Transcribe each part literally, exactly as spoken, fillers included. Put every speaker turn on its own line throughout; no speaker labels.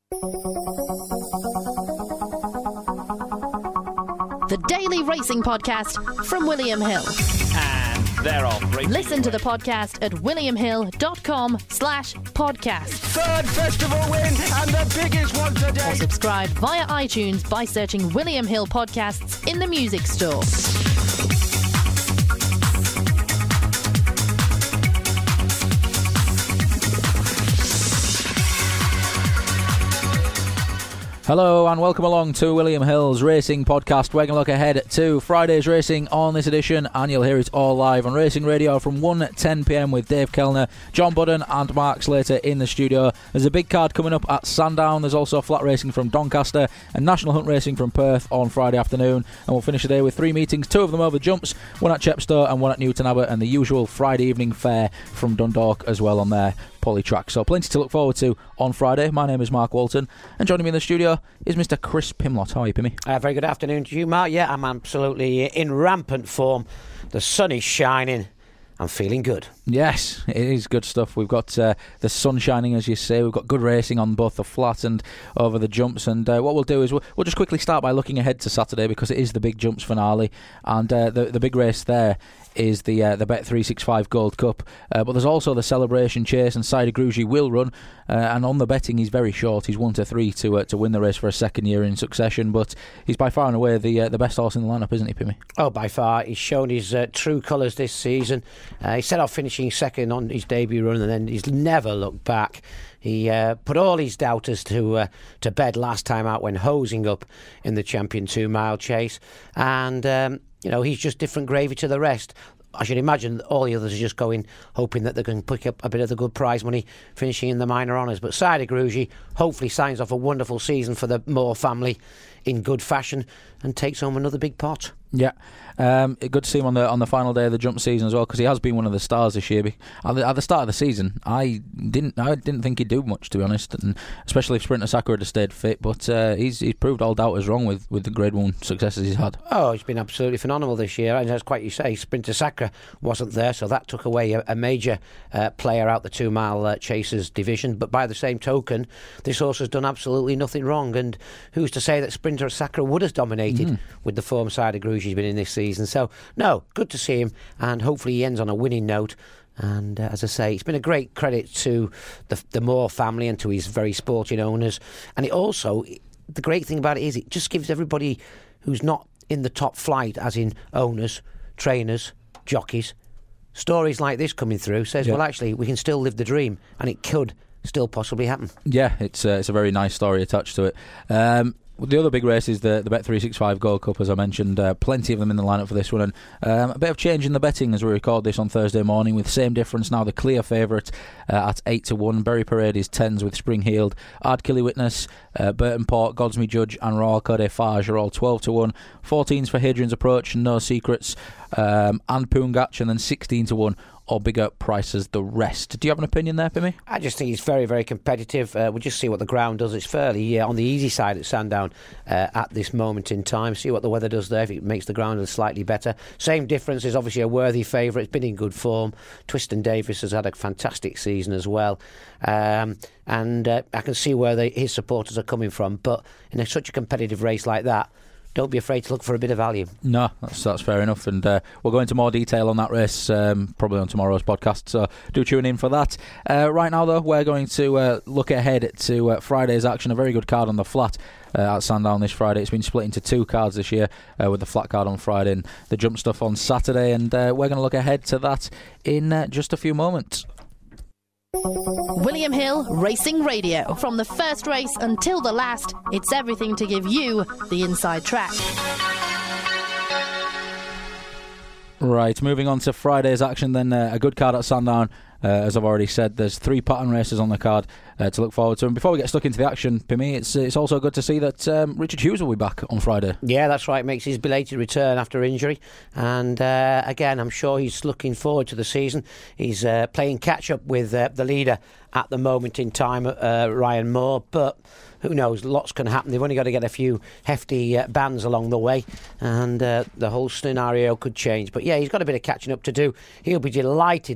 The Daily Racing Podcast from William Hill.
And they're off. Racing
Listen to the podcast at williamhill.com slash podcast.
Third festival win and the biggest one today.
Or subscribe via iTunes by searching William Hill Podcasts in the music store.
Hello and welcome along to William Hill's Racing Podcast. We're going to look ahead to Friday's racing on this edition, and you'll hear it all live on Racing Radio from one to ten p m with Dave Kellner, John Budden and Mark Slater in the studio. There's a big card coming up at Sandown. There's also flat racing from Doncaster and National Hunt Racing from Perth on Friday afternoon. And we'll finish the day with three meetings, two of them over jumps, one at Chepstow and one at Newton Abbot, and the usual Friday evening fair from Dundalk as well on there. Polytrack. So plenty to look forward to on Friday. My name is Mark Walton, and joining me in the studio is Mister Chris Pimlott. How are you, Pimmy?
Uh, very good afternoon to you, Mark. Yeah, I'm absolutely in rampant form. The sun is shining. I'm feeling good.
Yes, it is good stuff. We've got uh, the sun shining, as you say. We've got good racing on both the flat and over the jumps. And uh, what we'll do is we'll, we'll just quickly start by looking ahead to Saturday, because it is the big jumps finale. And uh, the, the big race there is the uh, the Bet three sixty-five Gold Cup. Uh, but there's also the Celebration Chase, and Saida Gruji will run. Uh, and on the betting, he's very short. He's one to three to uh, to win the race for a second year in succession. But he's by far and away the uh, the best horse in the lineup, isn't he, Pimmy?
Oh, by far. He's shown his uh, true colours this season. Uh, he set off finishing second on his debut run, and then he's never looked back. He uh, put all his doubters to uh, to bed last time out when hosing up in the Champion Two Mile Chase, and um, you know, he's just different gravy to the rest. I should imagine all the others are just going, hoping that they can pick up a bit of the good prize money, finishing in the minor honours. But Saida Gruji hopefully signs off a wonderful season for the Moore family in good fashion and takes home another big pot.
Yeah, um, good to see him on the on the final day of the jump season as well, because he has been one of the stars this year. At the, at the start of the season, I didn't I didn't think he'd do much, to be honest, and especially if Sprinter Sacre had stayed fit. But uh, he's he's proved all doubters wrong with, with the Grade One successes he's had.
Oh, he's been absolutely phenomenal this year, and as quite you say, Sprinter Sacre wasn't there, so that took away a, a major uh, player out the two mile uh, chasers division. But by the same token, this horse has done absolutely nothing wrong, and who's to say that Sprinter Sacre would have dominated mm. with the form Saida Gruji he's been in this season. So no, good to see him, and hopefully he ends on a winning note. And uh, as I say, it's been a great credit to the, the Moore family and to his very sporting owners. And it also, the great thing about it is it just gives everybody who's not in the top flight, as in owners, trainers, jockeys, stories like this coming through, says, yeah. well, actually, we can still live the dream, and it could still possibly happen.
Yeah, it's uh, it's a very nice story attached to it. Um, The other big race is the, the Bet three sixty-five Gold Cup, as I mentioned. Uh, plenty of them in the lineup for this one. And um, a bit of change in the betting as we record this on Thursday morning, with same difference now. The clear favourite uh, at eight to one. Berry Parade is tens with Spring Heeled. Ardkilly Witness, uh, Burton Port, Godsme Judge and Royal Code Fage are all twelve to one. fourteens for Hadrian's Approach and No Secrets um, and Poongach, and then sixteen to one or bigger prices the rest. Do you have an opinion there, Pimmy?
I just think it's very, very competitive. Uh, we'll just see what the ground does. It's fairly uh, on the easy side at Sandown uh, at this moment in time. See what the weather does there, if it makes the ground slightly better. Same difference is obviously a worthy favourite. It's been in good form. Twiston Davis has had a fantastic season as well. Um, and uh, I can see where the, his supporters are coming from. But in a, such a competitive race like that, don't be afraid to look for a bit of value.
No, that's that's fair enough, and uh, we'll go into more detail on that race um, probably on tomorrow's podcast, so do tune in for that. Uh, right now, though, we're going to uh, look ahead to uh, Friday's action. A very good card on the flat uh, at Sandown this Friday. It's been split into two cards this year, uh, with the flat card on Friday and the jump stuff on Saturday, and uh, we're going to look ahead to that in uh, just a few moments.
William Hill Racing Radio. From the first race until the last, it's everything to give you the inside track.
Right, moving on to Friday's action then. Uh, a good card at Sandown. Uh, as I've already said, there's three pattern races on the card uh, to look forward to. And before we get stuck into the action, Pimmy, it's it's also good to see that um, Richard Hughes will be back on Friday.
Yeah, that's right. Makes his belated return after injury. And uh, again, I'm sure he's looking forward to the season. He's uh, playing catch-up with uh, the leader at the moment in time, uh, Ryan Moore. But who knows, lots can happen. They've only got to get a few hefty uh, bans along the way, and uh, the whole scenario could change. But yeah, he's got a bit of catching up to do. He'll be delighted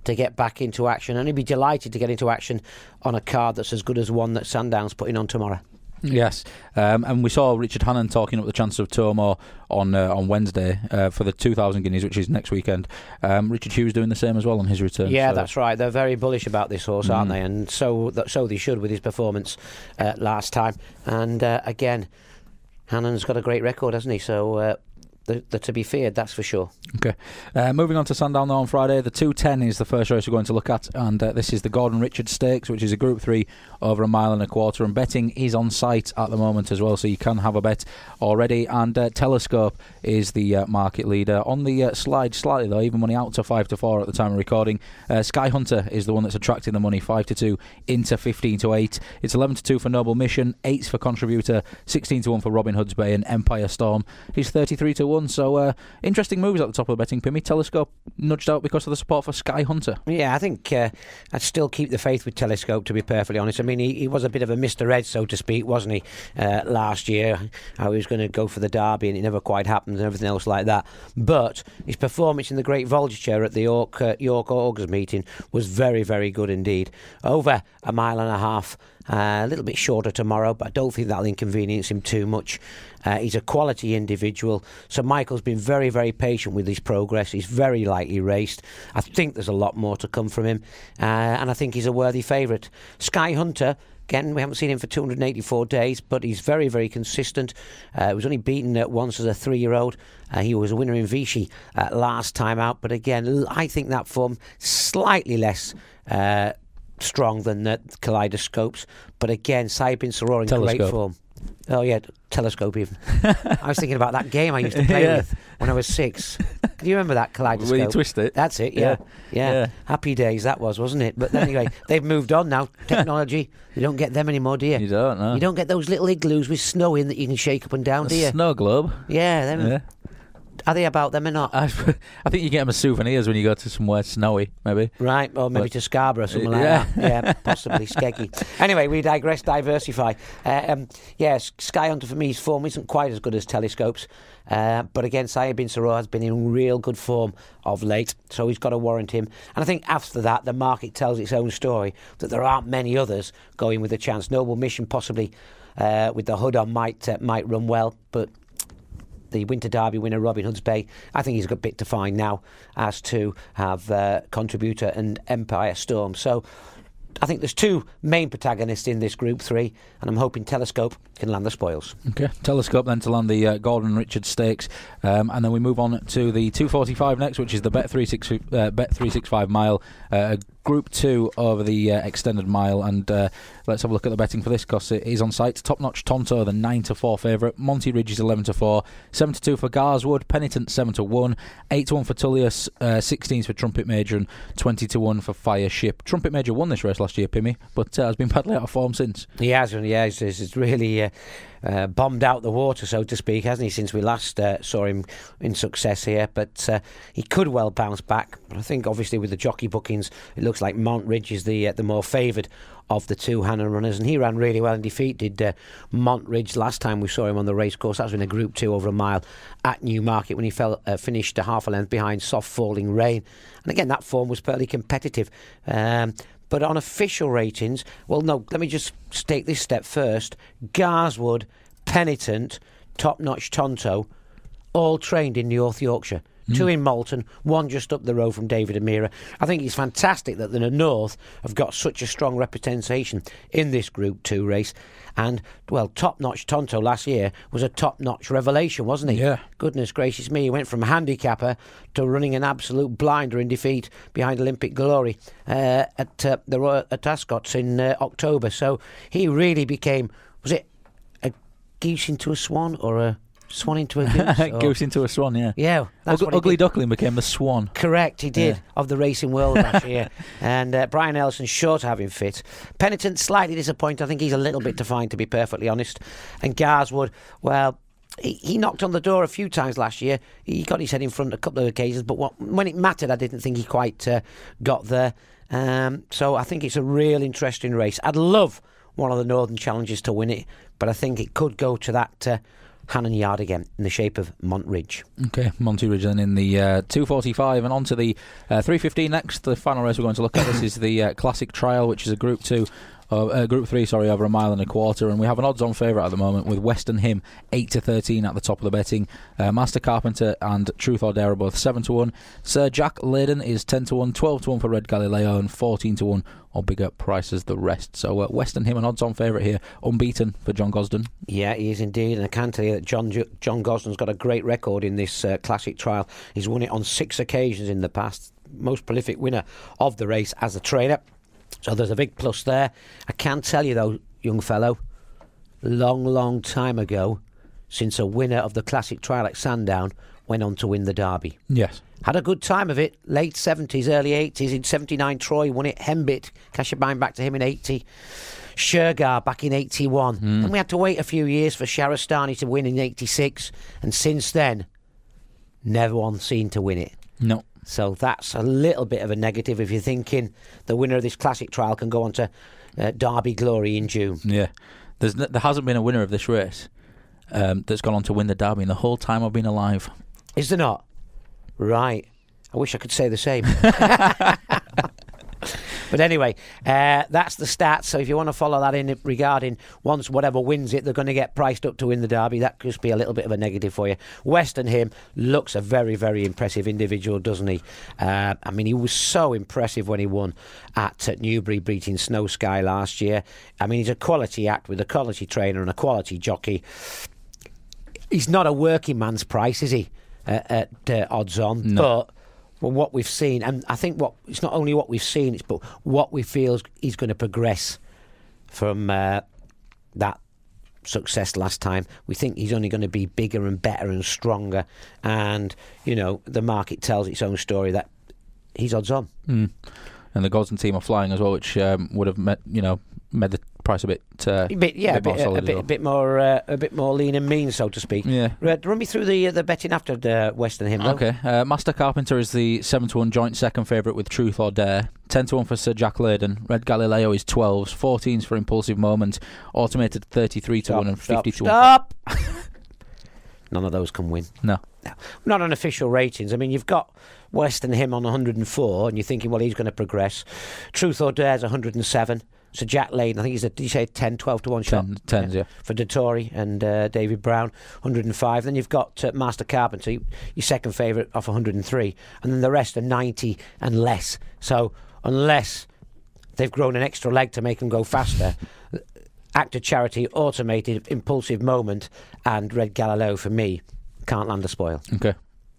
to get back into action, and he'd be delighted to get into action on a card that's as good as one that Sandown's putting on tomorrow.
Yes, um, and we saw Richard Hannon talking up the chances of Tomo on uh, on Wednesday uh, for the two thousand guineas, which is next weekend. Um, Richard Hughes doing the same as well on his return.
Yeah,
so.
that's right. They're very bullish about this horse, aren't mm. they? And so so they should with his performance uh, last time. And uh, again, Hannon's got a great record, hasn't he? So uh, they're, they're to be feared, that's for sure.
Okay. Uh, moving on to Sandown now on Friday. The two ten is the first race we're going to look at, and uh, this is the Gordon Richards Stakes, which is a Group three over a mile and a quarter, and betting is on site at the moment as well, so you can have a bet already. And uh, Telescope is the uh, market leader. On the uh, slide slightly though, even money out to five to four at the time of recording. uh, Sky Hunter is the one that's attracting the money, five to two into fifteen to eight. It's eleven to two for Noble Mission, eight for Contributor, sixteen to one for Robin Hood's Bay, and Empire Storm is thirty-three to one. So uh, interesting moves at the top of the betting, Pimmy. Telescope nudged out because of the support for Sky Hunter.
Yeah, I think uh, I'd still keep the faith with Telescope, to be perfectly honest. I mean, he, he was a bit of a Mister Ed, so to speak, wasn't he, uh, last year? How he was going to go for the Derby and it never quite happened and everything else like that. But his performance in the Great Vulture at the York, uh, York Augers meeting was very, very good indeed. Over a mile and a half. Uh, a little bit shorter tomorrow, but I don't think that'll inconvenience him too much. Uh, he's a quality individual. So Michael's been very, very patient with his progress. He's very lightly raced. I think there's a lot more to come from him, uh, and I think he's a worthy favourite. Sky Hunter, again, we haven't seen him for two hundred eighty-four days, but he's very, very consistent. Uh, he was only beaten uh, once as a three-year-old. Uh, he was a winner in Vichy uh, last time out, but again, I think that form slightly less Uh, strong than uh, Kaleidoscopes, but again, Saib bin Saror in
Telescope.
great form. Oh yeah, Telescope even. I was thinking about that game I used to play
yeah.
with when I was six. Can you remember that Kaleidoscope?
When you twist it.
That's it, yeah. Yeah. yeah. yeah. Happy days that was, wasn't it? But then anyway, they've moved on now. Technology, you don't get them anymore, do you?
You don't, no.
You don't get those little igloos with snow in that you can shake up and down,
A
do you?
Snow globe.
Yeah, them.
Yeah.
Are they about them or not?
I, I think you get them as souvenirs when you go to somewhere snowy, maybe.
Right, or maybe
but,
to Scarborough, something like
yeah.
that. Yeah, possibly, skeggy. Anyway, we digress, diversify. Uh, um, yes, Sky Hunter for me, his form isn't quite as good as Telescopes. Uh, but again, Saib bin Saror has been in real good form of late, so he's got to warrant him. And I think after that, the market tells its own story, that there aren't many others going with a chance. Noble Mission, possibly, uh, with the hood on, might, uh, might run well, but the Winter Derby winner Robin Hood's Bay, I think he's got a bit to find now, as to have uh, Contributor and Empire Storm. So I think there's two main protagonists in this Group three, and I'm hoping Telescope can land the spoils.
Okay, Telescope then to land the uh, Gordon Richards Stakes, um, and then we move on to the two forty-five next, which is the Bet three sixty-five mile, uh, Group two over the uh, extended mile. And uh, let's have a look at the betting for this, because it is on site. Top Notch Tonto, the nine to four favourite. Monty Ridge is eleven to four. seven to two for Garswood. Penitent seven to one. eight to one for Tullius. Uh, sixteen for Trumpet Major, and twenty to one for Fire Ship. Trumpet Major won this race last year, Pimmy, but uh, has been badly out of form since.
He has, and yeah, he's, he's really uh, uh, bombed out the water, so to speak, hasn't he, since we last uh, saw him in success here. But uh, he could well bounce back. But I think, obviously, with the jockey bookings, it looks like Montridge is the uh, the more favoured of the two Hannon runners, and he ran really well in defeat, did uh, Montridge last time we saw him on the racecourse. That was in a Group two over a mile at Newmarket, when he fell uh, finished a half a length behind Soft Falling Rain. And again, that form was fairly competitive. Um, but on official ratings, well, no, let me just take this step first. Garswood, Penitent, Top Notch Tonto, all trained in North Yorkshire. Mm. Two in Malton, one just up the road from David Amira. I think it's fantastic that the North have got such a strong representation in this Group two race. And, well, Top Notch Tonto last year was a top notch revelation, wasn't he?
Yeah.
Goodness gracious me, he went from handicapper to running an absolute blinder in defeat behind Olympic Glory uh, at uh, the Royal, at Ascot's in uh, October. So he really became, was it a geese into a swan, or a swan into a goose? Or...
Goose into a swan, yeah.
Yeah. That's
Ug-
what
Ugly
did.
Duckling became the swan.
Correct, he did,
yeah.
of the racing world last year. And uh, Brian Ellison's sure to have him fit. Penitent, slightly disappointed. I think he's a little bit defined, to be perfectly honest. And Garswood, well, he, he knocked on the door a few times last year. He got his head in front a couple of occasions, but what, when it mattered, I didn't think he quite uh, got there. Um, so I think it's a real interesting race. I'd love one of the Northern Challengers to win it, but I think it could go to that... Uh, Hannon Yard again in the shape of Montridge.
Okay, Monty Ridge then in the uh, two forty-five, and on to the uh, three fifteen next. The final race we're going to look at. This is the uh, Classic Trial, which is a Group Two. Uh, uh, group three, sorry, over a mile and a quarter, and we have an odds-on favourite at the moment with Western Hymn eight to thirteen at the top of the betting. Uh, Master Carpenter and Truth or Dare are both seven to one. Sir Jack Leyden is ten to one, twelve to one for Red Galileo, and fourteen to one or bigger prices the rest. So uh, Western Hymn, an odds-on favourite here, unbeaten for John Gosden.
Yeah, he is indeed, and I can tell you that John John Gosden's got a great record in this uh, Classic Trial. He's won it on six occasions in the past. Most prolific winner of the race as a trainer. So there's a big plus there. I can tell you though, young fellow, long, long time ago, since a winner of the Classic Trial at Sandown went on to win the Derby.
Yes.
Had a good time of it. Late seventies, early eighties. In seventy-nine, Troy won it. Hembit, cast your mind back to him in eighty. Shergar back in eighty-one. Mm. And we had to wait a few years for Sharastani to win in eighty-six. And since then, never one seen to win it.
No.
So that's a little bit of a negative if you're thinking the winner of this Classic Trial can go on to uh, Derby Glory in June.
Yeah. There's n- there hasn't been a winner of this race um, that's gone on to win the Derby in the whole time I've been alive.
Is there not? Right. I wish I could say the same. But anyway, uh, that's the stats. So if you want to follow that in regarding once whatever wins it, they're going to get priced up to win the Derby. That could just be a little bit of a negative for you. Western Hymn looks a very, very impressive individual, doesn't he? Uh, I mean, he was so impressive when he won at, at Newbury, beating Snow Sky last year. I mean, he's a quality act with a quality trainer and a quality jockey. He's not a working man's price, is he? Uh, at uh, odds on,
no.
But well, what we've seen, and I think what it's not only what we've seen, it's but what we feel he's going to progress from uh, that success last time. We think he's only going to be bigger and better and stronger, and you know the market tells its own story that he's odds on.
Mm. And the Gosden team are flying as well, which um, would have met, you know, made the price a bit, uh,
a bit yeah, a bit, a bit, a bit, well. a bit more, uh, a bit more lean and mean, so to speak.
Yeah.
Right, run me through the uh, the betting after the Western Hymn.
Okay. Uh, Master Carpenter is the seven to one joint second favourite with Truth or Dare. Ten to one for Sir Jack Leyden. Red Galileo is twelves. Fourteens for Impulsive Moment. Automated thirty three to one and fifty to one.
Stop. None of those can win.
No.
No. Not on official ratings. I mean, you've got Western Hymn on one hundred and four, and you're thinking, well, he's going to progress. Truth or Dare's one hundred and seven. So Jack Leyden, I think he's a, did you say ten, twelve to one shot?
Ten, tens, yeah. yeah.
For Dettori and uh, David Brown, one hundred and five. Then you've got uh, Master Carpenter, your second favourite, off one hundred and three. And then the rest are ninety and less. So unless they've grown an extra leg to make them go faster, Act of Charity, Automated, Impulsive Moment, and Red Galileo, for me, can't land a spoil.
Okay.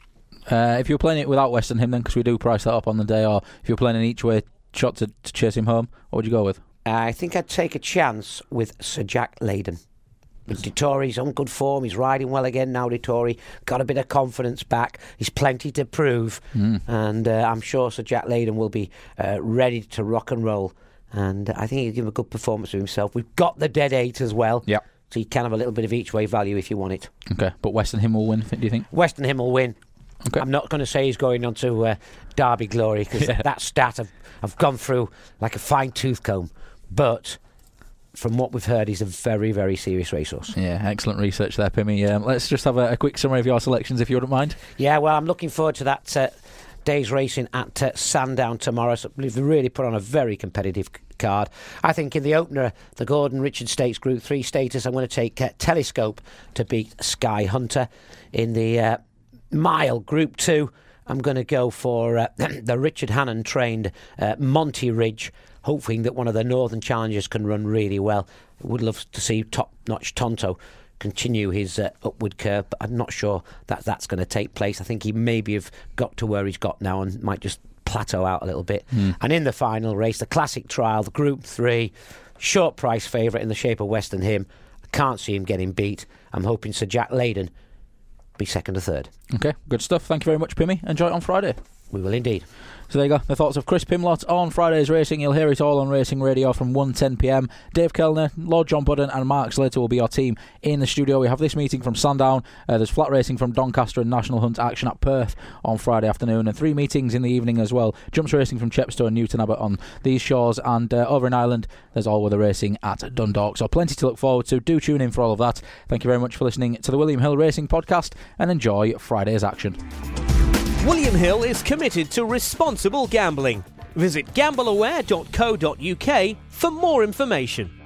Uh, if you're playing it without Western Hymn, then, because we do price that up on the day, or if you're playing an each way shot to, to chase him home, what would you go with?
I think I'd take a chance with Sir Jack Leyden. With Dettori's on good form, he's riding well again now, Dettori. Got a bit of confidence back. He's plenty to prove. Mm. And uh, I'm sure Sir Jack Leyden will be uh, ready to rock and roll. And I think he'll give a good performance of himself. We've got the dead eight as well.
Yeah.
So you can have a little bit of each way value if you want it.
Okay, but Western Hymn will win, do you think?
Western Hymn will win.
Okay.
I'm not going to say he's going on to uh, Derby Glory, because yeah. that stat I've, I've gone through like a fine tooth comb. But from what we've heard, he's a very, very serious racehorse.
Yeah, excellent research there, Pimmy. Um, let's just have a, a quick summary of your selections, if you wouldn't mind.
Yeah, well, I'm looking forward to that uh, day's racing at uh, Sandown tomorrow. So we've really put on a very competitive card. I think in the opener, the Gordon Richard Stakes Group three status, I'm going to take uh, Telescope to beat Sky Hunter. In the uh, mile Group two, I'm going to go for uh, the Richard Hannon trained uh, Monty Ridge, hoping that one of the Northern Challengers can run really well. I would love to see top-notch Tonto continue his uh, upward curve, but I'm not sure that that's going to take place. I think he maybe have got to where he's got now and might just plateau out a little bit. Mm. And in the final race, the Classic Trial, the Group three, short price favourite in the shape of Western Hymn. I can't see him getting beat. I'm hoping Sir Jack Leyden be second or third.
Okay, good stuff. Thank you very much, Pimmy. Enjoy it on Friday.
We will indeed.
So there you go, the thoughts of Chris Pimlott on Friday's Racing. You'll hear it all on Racing Radio from one ten p m. Dave Kellner, Lord John Budden and Mark Slater will be our team in the studio. We have this meeting from Sandown, uh, there's flat racing from Doncaster and National Hunt action at Perth on Friday afternoon, and three meetings in the evening as well. Jumps racing from Chepstow and Newton Abbot on these shores, and uh, over in Ireland there's all weather racing at Dundalk. So plenty to look forward to. Do tune in for all of that. Thank you very much for listening to the William Hill Racing Podcast, and enjoy Friday's action.
William Hill is committed to responsible gambling. Visit gamble aware dot co dot u k for more information.